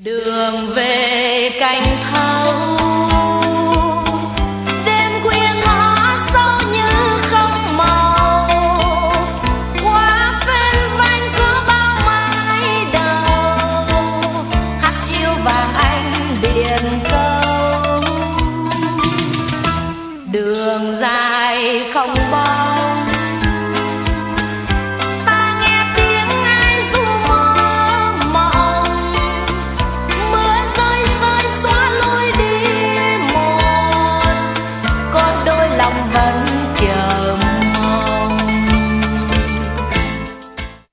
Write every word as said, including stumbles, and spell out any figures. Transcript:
Đường về cành thâu, đêm khuya ngõ sâu như không màu, qua phên vanh có bao mái đầu, hát chiêu vàng anh biển câu. Đường dài không